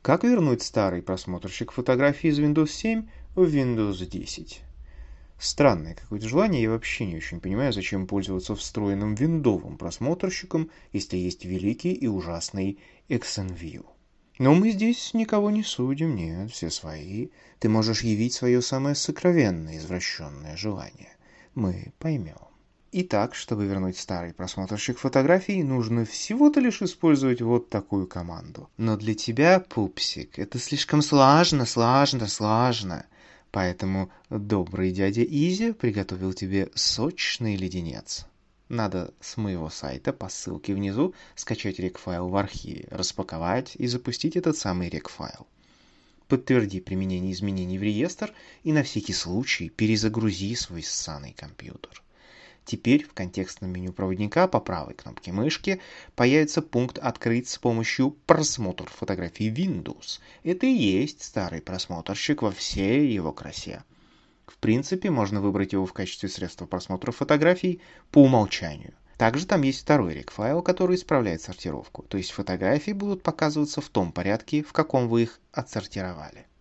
Как вернуть старый просмотрщик фотографий из Windows 7 в Windows 10? Странное какое-то желание, я вообще не очень понимаю, зачем пользоваться встроенным виндовым просмотрщиком, если есть великий и ужасный XNView. Но мы здесь никого не судим, нет, все свои. Ты можешь явить свое самое сокровенное извращенное желание. Мы поймем. Итак, чтобы вернуть старый просмотрщик фотографий, нужно всего-то лишь использовать вот такую команду. Но для тебя, пупсик, это слишком сложно. Поэтому добрый дядя Изи приготовил тебе сочный леденец. Надо с моего сайта по ссылке внизу скачать рек-файл в архиве, распаковать и запустить этот самый рек-файл. Подтверди применение изменений в реестр и на всякий случай перезагрузи свой ссаный компьютер. Теперь в контекстном меню проводника по правой кнопке мышки появится пункт «Открыть с помощью просмотр фотографий Windows». Это и есть старый просмотрщик во всей его красе. В принципе, можно выбрать его в качестве средства просмотра фотографий по умолчанию. Также там есть второй рек-файл, который исправляет сортировку, то есть фотографии будут показываться в том порядке, в каком вы их отсортировали.